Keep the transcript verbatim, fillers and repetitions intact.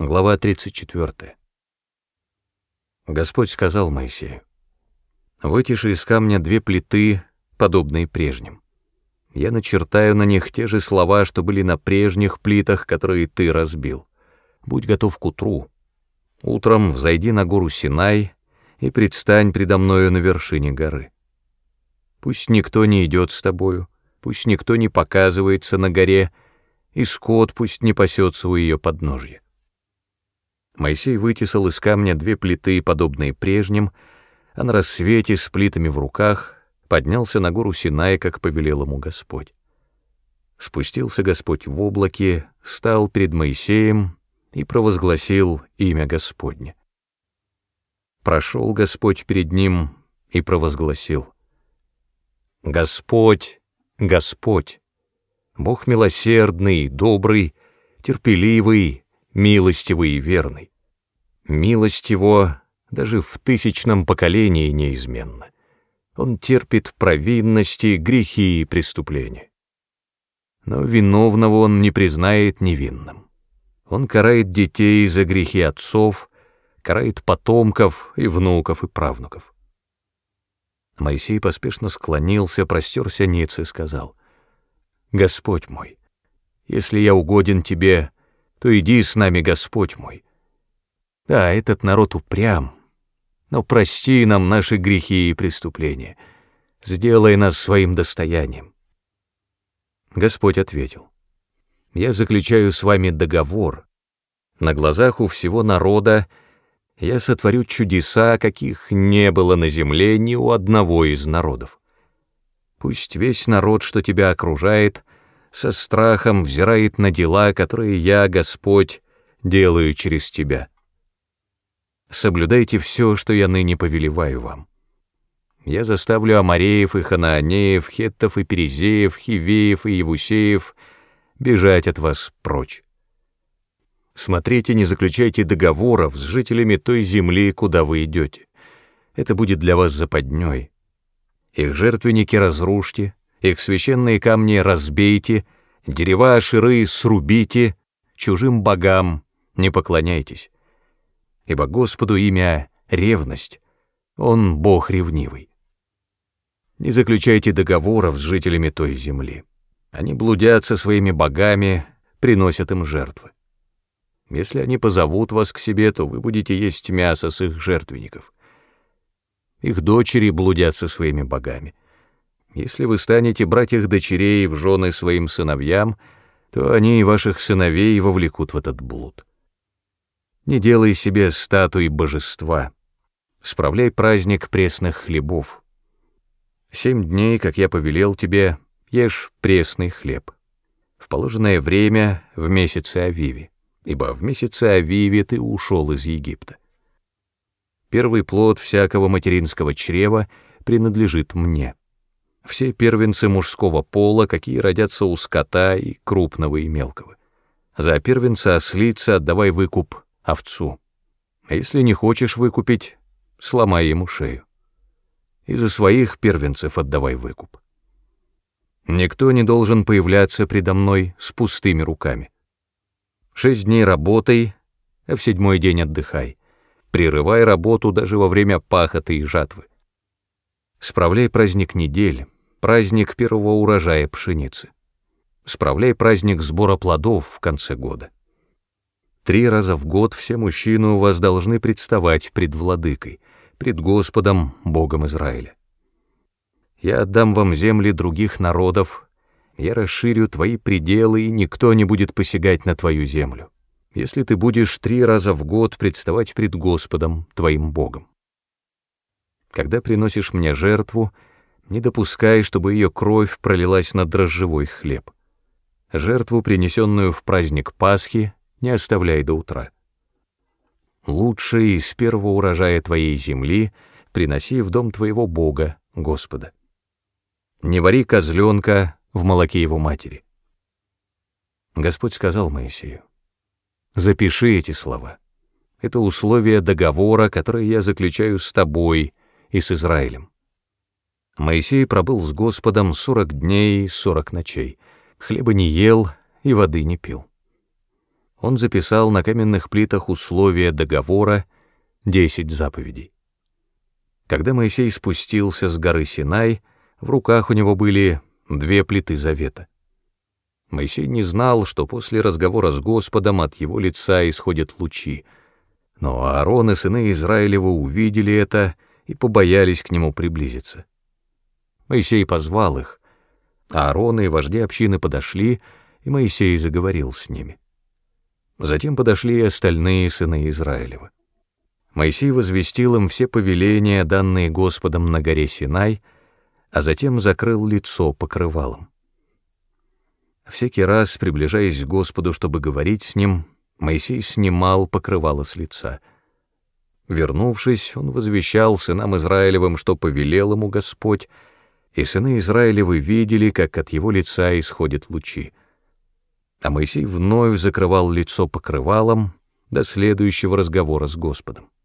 Глава тридцать четвёртая. Господь сказал Моисею: «Вытиши из камня две плиты, подобные прежним. Я начертаю на них те же слова, что были на прежних плитах, которые ты разбил. Будь готов к утру. Утром взойди на гору Синай и предстань предо мною на вершине горы. Пусть никто не идет с тобою, пусть никто не показывается на горе, и скот пусть не пасется у ее подножья». Моисей вытесал из камня две плиты, подобные прежним, а на рассвете с плитами в руках поднялся на гору Синай, как повелел ему Господь. Спустился Господь в облаке, стал перед Моисеем и провозгласил имя Господне. Прошел Господь перед ним и провозгласил: «Господь, Господь, Бог милосердный, добрый, терпеливый, милостивый и верный. Милость Его даже в тысячном поколении неизменна. Он терпит провинности, грехи и преступления. Но виновного Он не признает невинным. Он карает детей за грехи отцов, карает потомков и внуков и правнуков». Моисей поспешно склонился, простерся ниц и сказал: «Господь мой, если я угоден Тебе, то иди с нами, Господь мой. Да, этот народ упрям, но прости нам наши грехи и преступления, сделай нас своим достоянием». Господь ответил: «Я заключаю с вами договор. На глазах у всего народа я сотворю чудеса, каких не было на земле ни у одного из народов. Пусть весь народ, что тебя окружает, со страхом взирает на дела, которые я, Господь, делаю через тебя. Соблюдайте все, что я ныне повелеваю вам. Я заставлю амореев и ханаанеев, хеттов и перезеев, хивеев и евусеев бежать от вас прочь. Смотрите, не заключайте договоров с жителями той земли, куда вы идете. Это будет для вас западней. Их жертвенники разрушьте, их священные камни разбейте, дерева Ашеры срубите, чужим богам не поклоняйтесь. Ибо Господу имя — ревность, Он Бог ревнивый. Не заключайте договоров с жителями той земли. Они блудят со своими богами, приносят им жертвы. Если они позовут вас к себе, то вы будете есть мясо с их жертвенников. Их дочери блудят со своими богами. Если вы станете брать их дочерей в жены своим сыновьям, то они и ваших сыновей вовлекут в этот блуд. Не делай себе статуи божества. Справляй праздник пресных хлебов. Семь дней, как я повелел тебе, ешь пресный хлеб. В положенное время в месяце Авиве, ибо в месяце Авиве ты ушел из Египта. Первый плод всякого материнского чрева принадлежит мне. Все первенцы мужского пола, какие родятся у скота и крупного и мелкого. За первенца ослицы отдавай выкуп овцу. А если не хочешь выкупить, сломай ему шею. И за своих первенцев отдавай выкуп. Никто не должен появляться предо мной с пустыми руками. Шесть дней работай, а в седьмой день отдыхай. Прерывай работу даже во время пахоты и жатвы. Справляй праздник недель, праздник первого урожая пшеницы. Справляй праздник сбора плодов в конце года. Три раза в год все мужчины у вас должны представать пред владыкой, пред Господом, Богом Израиля. Я отдам вам земли других народов, я расширю твои пределы, и никто не будет посягать на твою землю, если ты будешь три раза в год представать пред Господом, твоим Богом. Когда приносишь мне жертву, не допускай, чтобы ее кровь пролилась на дрожжевой хлеб. Жертву, принесенную в праздник Пасхи, не оставляй до утра. Лучшее из первого урожая твоей земли приноси в дом твоего Бога, Господа. Не вари козленка в молоке его матери. Господь сказал Моисею: запиши эти слова. Это условия договора, который я заключаю с тобой и с Израилем. Моисей пробыл с Господом сорок дней и сорок ночей, хлеба не ел и воды не пил. он записал на каменных плитах условия договора, десять заповедей. Когда Моисей спустился с горы Синай, в руках у него были две плиты завета. Моисей не знал, что после разговора с Господом от его лица исходят лучи, но Аарон и сыны Израилева увидели это и побоялись к нему приблизиться. Моисей позвал их, Аарон и вожди общины подошли, и Моисей заговорил с ними. Затем подошли и остальные сыны Израилева. Моисей возвестил им все повеления, данные Господом на горе Синай, а затем закрыл лицо покрывалом. Всякий раз, приближаясь к Господу, чтобы говорить с ним, Моисей снимал покрывало с лица. Вернувшись, он возвещал сынам Израилевым, что повелел ему Господь, и сыны Израилевы видели, как от его лица исходят лучи. А Моисей вновь закрывал лицо покрывалом до следующего разговора с Господом.